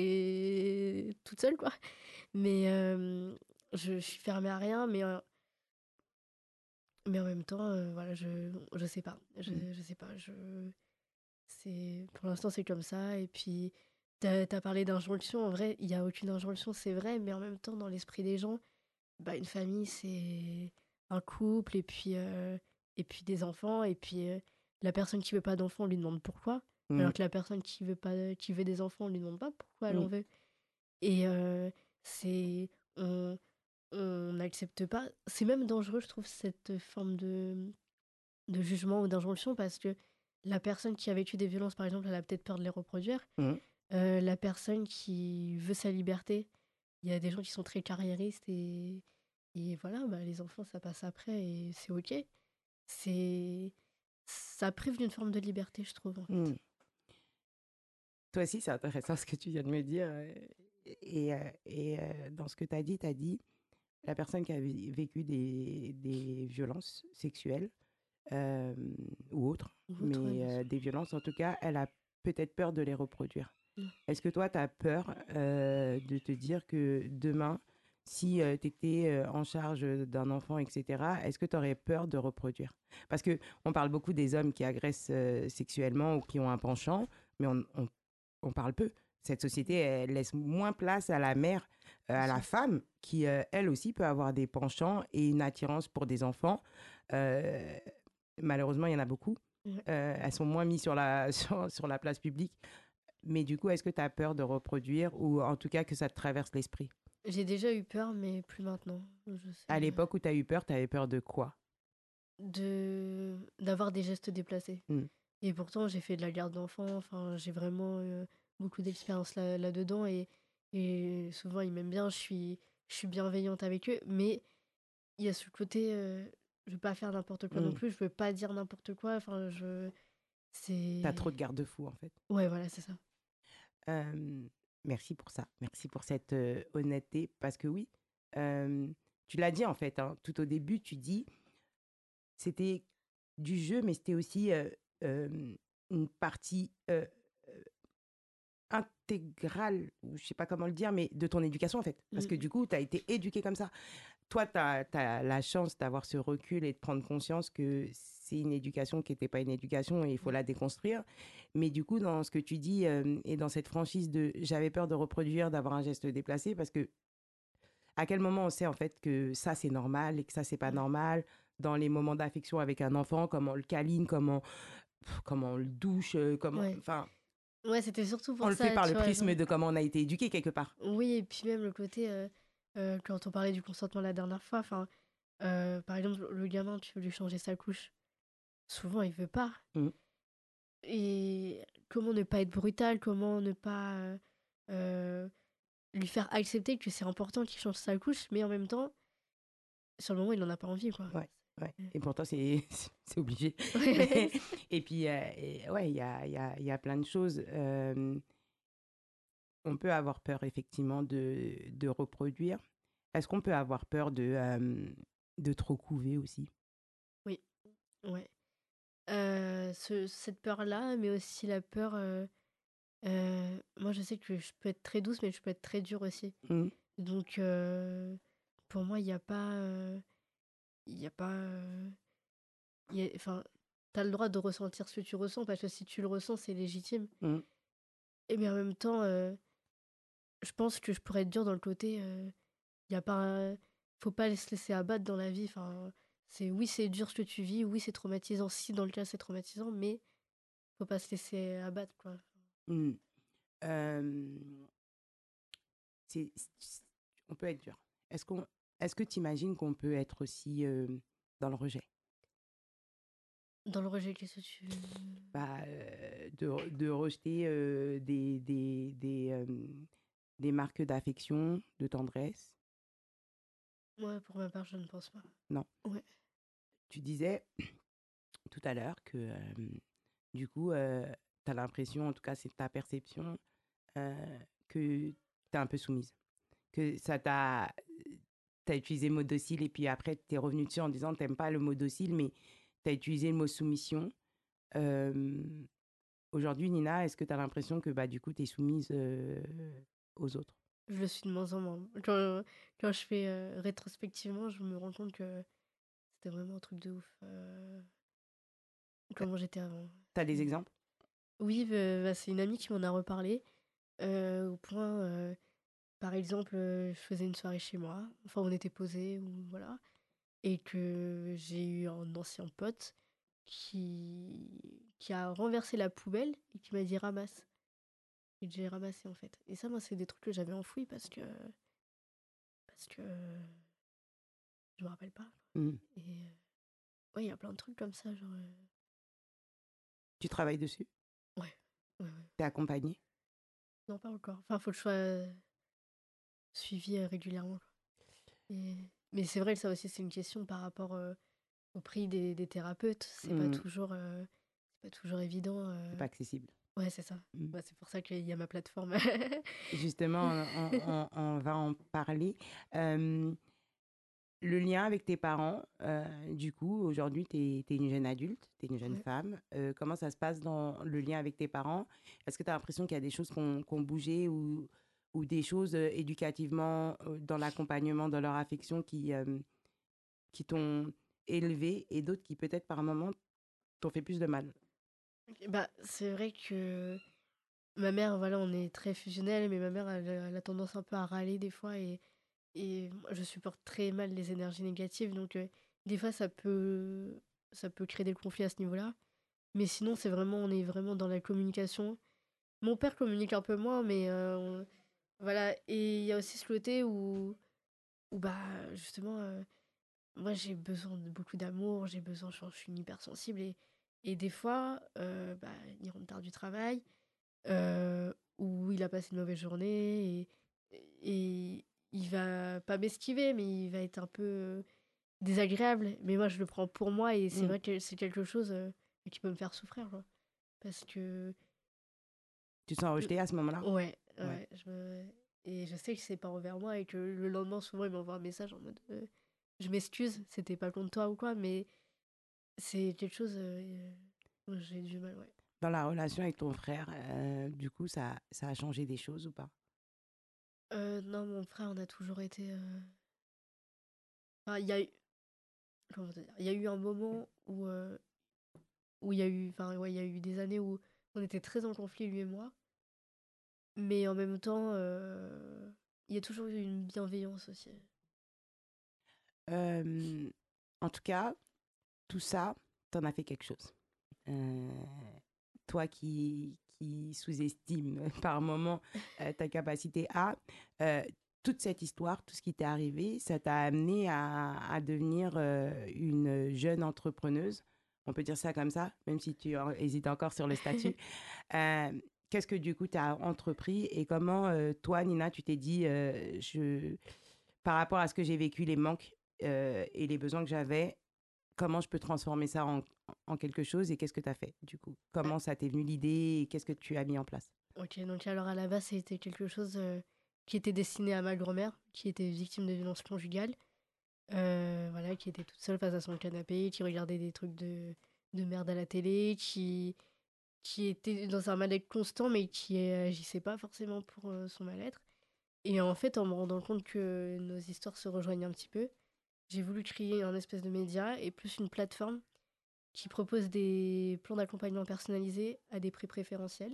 et toute seule, quoi. Mais euh, je, je suis fermée à rien, mais, euh, mais en même temps, euh, voilà, je, je sais pas. Je, Mm. je sais pas. Je, c'est, pour l'instant, c'est comme ça. Et puis, t'as, t'as parlé d'injonction. En vrai, il n'y a aucune injonction, c'est vrai, mais en même temps, dans l'esprit des gens, bah, une famille, c'est un couple et puis, euh, et puis des enfants. Et puis, euh, la personne qui veut pas d'enfants, on lui demande pourquoi. Mm. Alors que la personne qui veut pas, qui veut des enfants, on lui demande pas pourquoi elle en Mm. veut. Et euh, c'est. On, on n'accepte pas. C'est même dangereux, je trouve, cette forme de, de jugement ou d'injonction parce que la personne qui a vécu des violences, par exemple, elle a peut-être peur de les reproduire. Mm. Euh, la personne qui veut sa liberté, il y a des gens qui sont très carriéristes et, et voilà, bah, les enfants, ça passe après et c'est ok. C'est, ça prive d'une forme de liberté, je trouve, en fait. Mm. Toi aussi, c'est intéressant ce que tu viens de me dire. euh, Et, euh, et euh, dans ce que tu as dit, tu as dit la personne qui a vé- vécu des, des violences sexuelles euh, ou autres, Ou autre, ouais, mais bien euh, sûr. des violences en tout cas, elle a peut-être peur de les reproduire. Mm. Est-ce que toi, tu as peur euh, de te dire que demain, si tu étais en charge d'un enfant, et cetera, est-ce que tu aurais peur de reproduire? Parce qu'on parle beaucoup des hommes qui agressent euh, sexuellement ou qui ont un penchant, mais on, on, on parle peu. Cette société, elle laisse moins place à la mère, euh, Bien à la sûr. femme, qui, euh, elle aussi, peut avoir des penchants et une attirance pour des enfants. Euh, Malheureusement, il y en a beaucoup. Ouais. Euh, elles sont moins mises sur la, sur, sur la place publique. Mais du coup, est-ce que tu as peur de reproduire ou en tout cas que ça te traverse l'esprit? J'ai déjà eu peur, mais plus maintenant. Je sais À l'époque où tu as eu peur, tu avais peur de quoi? de d'avoir des gestes déplacés. Mm. Et pourtant, j'ai fait de la garde d'enfants. Enfin, j'ai vraiment euh, beaucoup d'expérience là, là-dedans. Et, et souvent, ils m'aiment bien. Je suis, je suis bienveillante avec eux. Mais il y a ce côté, euh, je veux pas faire n'importe quoi non Mm. plus. Je veux pas dire n'importe quoi. Enfin, je... Tu as trop C'est... de garde-fous, en fait. Ouais, voilà, c'est ça. Euh, merci pour ça. Merci pour cette euh, honnêteté. Parce que oui, euh, tu l'as dit, en fait, hein, tout au début, tu dis, c'était du jeu, mais c'était aussi euh, euh, une partie euh, euh, intégrale, ou je sais pas comment le dire, mais de ton éducation, en fait. Parce que Mm. du coup, tu as été éduqué comme ça. Toi, tu as la chance d'avoir ce recul et de prendre conscience que c'est une éducation qui n'était pas une éducation et il faut la déconstruire. Mais du coup, dans ce que tu dis euh, et dans cette franchise de j'avais peur de reproduire, d'avoir un geste déplacé, parce que à quel moment on sait en fait que ça c'est normal et que ça c'est pas Ouais. normal dans les moments d'affection avec un enfant, comment on le câline, comment, pff, comment on le douche, euh, comment, Ouais. enfin, Ouais, c'était surtout on pour le fait ça, par tu le vois. prisme Genre... de comment on a été éduqué quelque part. Oui, et puis même le côté, euh, euh, quand on parlait du consentement la dernière fois, enfin, euh, par exemple, le gamin, tu veux lui changer sa couche. Souvent, il veut pas. Mm. Et comment ne pas être brutal, comment ne pas euh, euh, lui faire accepter que c'est important qu'il change sa couche, mais en même temps, sur le moment, il n'en a pas envie, quoi. Ouais, ouais. Et pourtant, c'est c'est obligé. Ouais. Mais, et puis, euh, et, ouais, il y a, il y, a, il y a plein de choses. Euh, on peut avoir peur, effectivement, de, de reproduire. Est-ce qu'on peut avoir peur de, euh, de trop couver aussi? Oui, ouais. Euh, ce- cette peur-là, mais aussi la peur. euh, euh, moi, je sais que je peux être très douce, mais je peux être très dure aussi. Mm. Donc, euh, pour moi, il n'y a pas. euh, Il y a pas. euh, il y a- Enfin, t'as le droit de ressentir ce que tu ressens, parce que si tu le ressens, c'est légitime. Mm. Et mais en même temps, euh, je pense que je pourrais être dure dans le côté. euh, Il y a pas. un- Faut pas se laisser abattre dans la vie. Enfin, c'est oui, c'est dur ce que tu vis. Oui, c'est traumatisant. Si dans le cas c'est traumatisant, mais faut pas se laisser abattre, quoi. Mm. Euh, c'est, c'est- on peut être dur. Est-ce qu'on, est-ce que tu imagines qu'on peut être aussi euh, dans le rejet? Dans le rejet, qu'est-ce que tu. Bah, euh, de, de rejeter euh, des, des, des, euh, des marques d'affection, de tendresse. Ouais, pour ma part, je ne pense pas. Non. Ouais. Tu disais tout à l'heure que euh, du coup, tu as l'impression, en tout cas c'est ta perception, euh, que tu es un peu soumise. Que ça t'a... Tu as utilisé le mot docile et puis après tu es revenu dessus en disant tu n'aimes pas le mot docile, mais tu as utilisé le mot soumission. Euh, Aujourd'hui, Nina, est-ce que tu as l'impression que bah, du coup tu es soumise euh, aux autres? Je le suis de moins en moins. Quand, quand je fais euh, rétrospectivement, je me rends compte que c'était vraiment un truc de ouf. euh, comment j'étais avant. Tu as des C'est- exemples? Oui, bah, bah, c'est une amie qui m'en a reparlé. euh, au point, euh, par exemple, euh, je faisais une soirée chez moi. Enfin, on était posés, ou voilà. Et que j'ai eu un ancien pote qui, qui a renversé la poubelle et qui m'a dit ramasse. Et que j'ai ramassé en fait. Et ça, moi, c'est des trucs que j'avais enfouis parce que. Parce que. Je me rappelle pas. Mm. Et. euh, ouais, il y a plein de trucs comme ça, genre. euh, Tu travailles dessus? Ouais. Ouais, ouais. Tu es accompagnée? Non, pas encore. Enfin, faut que je sois euh, suivie euh, régulièrement, quoi. Et... Mais c'est vrai que ça aussi, c'est une question par rapport euh, au prix des, des thérapeutes. C'est pas Mm. toujours. euh, c'est pas toujours évident. euh. C'est pas accessible. Ouais, c'est ça. Mm. Bah, c'est pour ça qu'il y a ma plateforme. Justement, on, on- on va en parler. Euh, le lien avec tes parents, euh, du coup, aujourd'hui, tu es une jeune adulte, tu es une jeune Ouais. femme. Euh, comment ça se passe dans le lien avec tes parents? Est-ce que tu as l'impression qu'il y a des choses qui ont, qui ont bougé ou, ou des choses euh, éducativement, euh, dans l'accompagnement, dans leur affection qui, euh, qui t'ont élevé et d'autres qui peut-être par un moment t'ont fait plus de mal? Ok, bah, c'est vrai que ma mère, voilà, on est très fusionnel, mais ma mère, elle, elle a tendance un peu à râler des fois et, et moi, je supporte très mal les énergies négatives, donc euh, des fois, ça peut, ça peut créer des conflits à ce niveau-là. Mais sinon, c'est vraiment, on est vraiment dans la communication. Mon père communique un peu moins, mais euh, on, Voilà, et il y a aussi ce côté où, où bah, justement, euh, moi j'ai besoin de beaucoup d'amour, j'ai besoin, je, je suis une hypersensible et, et des fois, euh, bah, il rentre tard du travail, euh, ou il a passé une mauvaise journée et, et il va pas m'esquiver, mais il va être un peu euh, désagréable. Mais moi je le prends pour moi et c'est Mm. vrai que c'est quelque chose euh, qui peut me faire souffrir, quoi. Parce que, Tu te sens que- rejeté à ce moment-là? ouais, Ouais. ouais, je me... et je sais que c'est pas envers moi et que le lendemain, souvent, il m'envoie un message en mode euh, je m'excuse, c'était pas contre toi ou quoi, mais c'est quelque chose euh, où j'ai du mal, ouais. Dans la relation avec ton frère, euh, du coup, ça, ça a changé des choses ou pas? Euh, non, mon frère, on a toujours été. euh, Enfin, il y a eu. Comment te dire? Il y a eu un moment où, euh, où il y a eu. Enfin, ouais, il y a eu des années où on était très en conflit, lui et moi. Mais en même temps, euh, il y a toujours eu une bienveillance aussi. Euh, En tout cas, tout ça, t'en as fait quelque chose. Euh, Toi qui, qui sous-estime par moment euh, ta capacité à, euh, toute cette histoire, tout ce qui t'est arrivé, ça t'a amené à, à devenir euh, une jeune entrepreneuse. On peut dire ça comme ça, même si tu en- hésites encore sur le statut. Euh, Qu'est-ce que du coup tu as entrepris et comment euh, toi, Nina, tu t'es dit, euh, je, par rapport à ce que j'ai vécu, les manques euh, et les besoins que j'avais, comment je peux transformer ça en, en quelque chose et qu'est-ce que tu as fait du coup? Ah, Comment ça t'est venu l'idée et qu'est-ce que tu as mis en place? ok, donc alors à la base, c'était quelque chose euh, qui était destiné à ma grand-mère, qui était victime de violences conjugales. Euh, voilà, qui était toute seule face à son canapé, qui regardait des trucs de, de merde à la télé, qui, qui était dans un mal-être constant, mais qui agissait pas forcément pour euh, son mal-être. Et en fait, en me rendant compte que nos histoires se rejoignent un petit peu, j'ai voulu créer un espèce de média et plus une plateforme qui propose des plans d'accompagnement personnalisés à des prix préférentiels.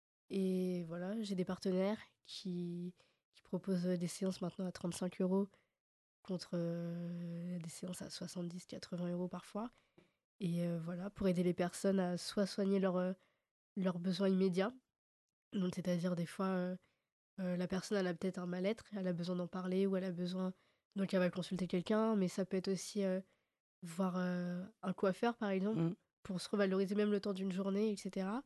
Et voilà, j'ai des partenaires qui, qui proposent des séances maintenant à trente-cinq euros contre euh, des séances à soixante-dix quatre-vingts euros parfois. Et euh, voilà, pour aider les personnes à soit soigner leurs euh, leurs besoins immédiats, donc c'est-à-dire des fois euh, euh, la personne elle a peut-être un mal-être, elle a besoin d'en parler ou elle a besoin, donc elle va consulter quelqu'un, mais ça peut être aussi euh, voir euh, un coiffeur par exemple Mm. pour se revaloriser même le temps d'une journée, et cetera.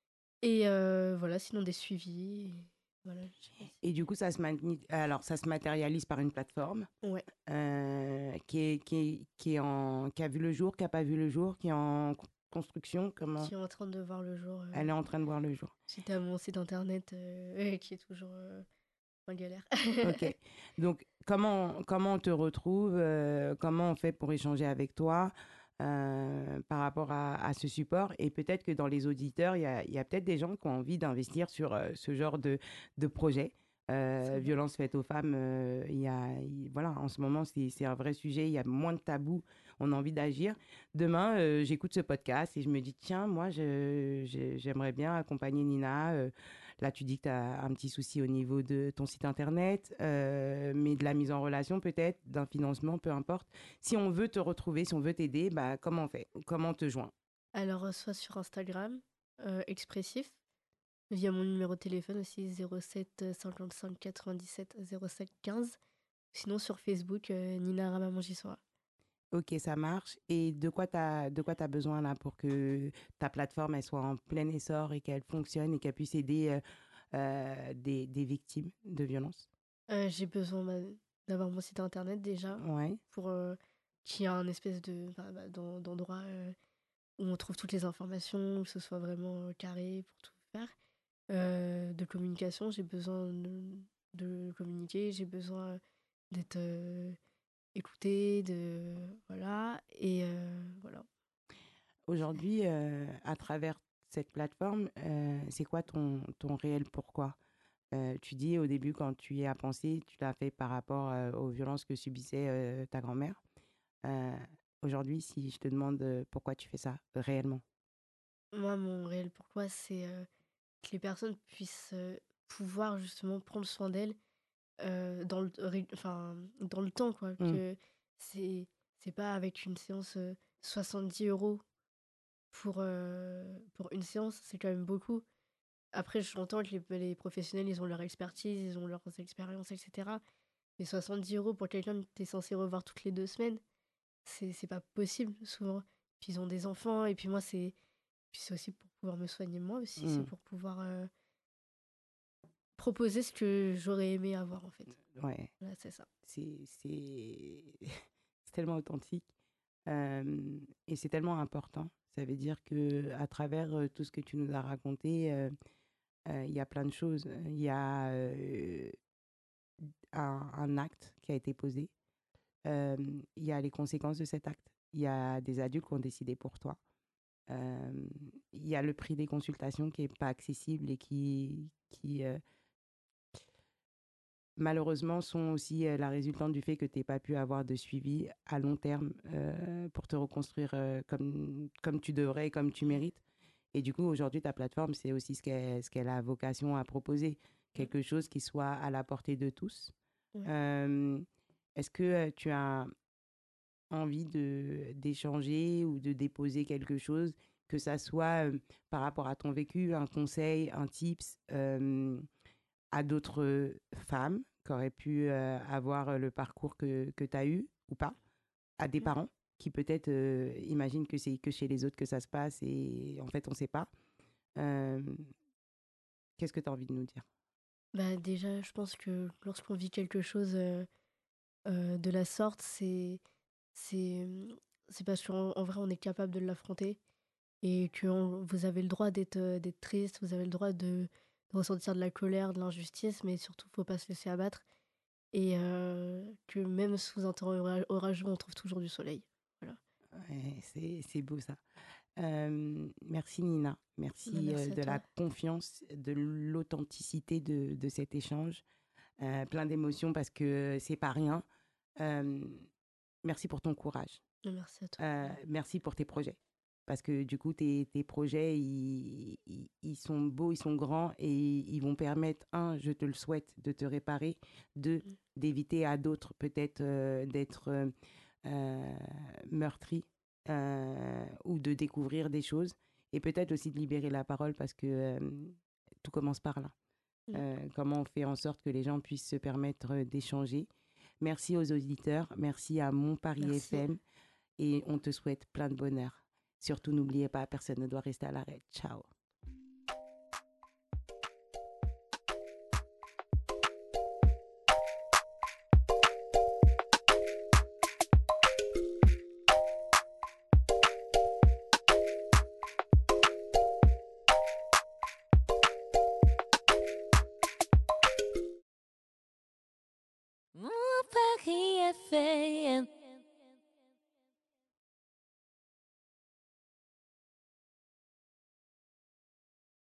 Et euh, voilà, sinon des suivis. Et voilà, je sais pas Et si... du coup, ça se, mani- alors, ça se matérialise par une plateforme Ouais, euh, qui, est, qui, est, qui, est en, qui a vu le jour, qui n'a pas vu le jour, qui est en con- construction. Comment qui est en train de voir le jour euh, elle est en train de voir le jour? suite à mon site internet euh, qui est toujours euh, en galère. Ok. Donc, comment, comment on te retrouve? Euh, comment on fait pour échanger avec toi euh, par rapport à, à ce support? Et peut-être que dans les auditeurs, il y a, il y a peut-être des gens qui ont envie d'investir sur euh, ce genre de, de projet. Euh, C'est vrai. violence faite aux femmes, euh, il y a, il- voilà, en ce moment, c'est, c'est un vrai sujet. Il y a moins de tabous. On a envie d'agir. Demain, euh, j'écoute ce podcast et je me dis, tiens, moi, je, je- j'aimerais bien accompagner Nina. euh, Là, tu dis que tu as un petit souci au niveau de ton site internet, euh, mais de la mise en relation peut-être, d'un financement, peu importe. Si on veut te retrouver, si on veut t'aider, bah, comment on fait? Comment on te joint? Alors, euh, soit sur Instagram, euh, expressif, via mon numéro de téléphone aussi, zéro sept cinquante-cinq quatre-vingt-dix-sept zéro sept quinze. Sinon, sur Facebook, euh, Nina Ramamongisora. Ok, ça marche. Et de quoi tu as, de quoi tu besoin là pour que ta plateforme elle soit en plein essor et qu'elle fonctionne et qu'elle puisse aider euh, euh, des, des victimes de violences? Euh, j'ai besoin bah, d'avoir mon site internet déjà, Ouais. pour euh, qu'il y ait un espèce de bah, bah, d'en- d'endroit euh, où on trouve toutes les informations, que ce soit vraiment euh, carré pour tout faire. Euh, de communication, j'ai besoin de, de communiquer, j'ai besoin d'être euh, écoutée, de voilà, et euh, voilà. Aujourd'hui, euh, à travers cette plateforme, euh, c'est quoi ton, ton réel pourquoi? Euh, tu dis au début, quand tu y as pensé, tu l'as fait par rapport euh, aux violences que subissait euh, ta grand-mère. Euh, Aujourd'hui, si je te demande euh, pourquoi tu fais ça euh, réellement. Moi, mon réel pourquoi, c'est euh, que les personnes puissent euh, pouvoir justement prendre soin d'elles euh, dans le, ré- enfin, dans le temps, quoi. Mm. Que c'est c'est pas avec une séance euh, soixante-dix euros pour, euh, pour une séance, c'est quand même beaucoup. après, j'entends que les, les professionnels, ils ont leur expertise, ils ont leurs expériences, et cetera. Mais soixante-dix euros pour quelqu'un que tu es censé revoir toutes les deux semaines, c'est c'est pas possible souvent. Puis ils ont des enfants, et puis moi, c'est puis c'est aussi pour pouvoir me soigner moi aussi, c'est Mm. pour pouvoir euh, proposer ce que j'aurais aimé avoir en fait. Ouais, Voilà, c'est ça. c'est c'est c'est tellement authentique. Euh, et c'est tellement important. Ça veut dire que à travers euh, tout ce que tu nous as raconté, euh, euh, il y a plein de choses. Il y a euh, un, un acte qui a été posé. Euh, Il y a les conséquences de cet acte. Il y a des adultes qui ont décidé pour toi. Euh, Il y a le prix des consultations qui n'est pas accessible et qui, qui euh, malheureusement sont aussi euh, la résultante du fait que tu n'aies pas pu avoir de suivi à long terme euh, pour te reconstruire euh, comme, comme tu devrais et comme tu mérites. Et du coup, aujourd'hui, ta plateforme, c'est aussi ce qu'elle ce qu'elle a vocation à proposer, Mm. quelque chose qui soit à la portée de tous. Ouais. Euh, Est-ce que euh, tu as envie de d'échanger ou de déposer quelque chose, que ça soit euh, par rapport à ton vécu, un conseil, un tips euh, à d'autres femmes qui auraient pu euh, avoir le parcours que, que tu as eu ou pas, à des Mm. parents qui peut-être euh, imaginent que c'est que chez les autres que ça se passe et en fait on ne sait pas. Euh, Qu'est-ce que tu as envie de nous dire? Bah, déjà, je pense que lorsqu'on vit quelque chose euh, euh, de la sorte, c'est c'est c'est parce qu'en en vrai, on est capable de l'affronter et que on- vous avez le droit d'être euh, d'être triste, vous avez le droit de, de ressentir de la colère, de l'injustice, mais surtout, faut pas se laisser abattre et euh, que même sous un temps ora- orageux, on trouve toujours du soleil. Voilà. Ouais, c'est c'est beau ça. Euh, merci Nina, Bah, merci euh, merci à de la toi. confiance, de l'authenticité de, de cet échange. Euh, plein d'émotions parce que c'est pas rien. Euh, Merci pour ton courage. Bah, merci à toi. Euh, merci pour tes projets. Parce que du coup, tes, tes projets, ils, ils, ils sont beaux, ils sont grands et ils vont permettre, un, je te le souhaite, de te réparer, deux, Mm. d'éviter à d'autres peut-être euh, d'être euh, euh, meurtris euh, ou de découvrir des choses et peut-être aussi de libérer la parole parce que euh, tout commence par là. Mm. Euh, comment on fait en sorte que les gens puissent se permettre euh, d'échanger. Merci aux auditeurs, merci à Mon Paris Merci. F M et on te souhaite plein de bonheur. Surtout, n'oubliez pas, personne ne doit rester à l'arrêt. Ciao.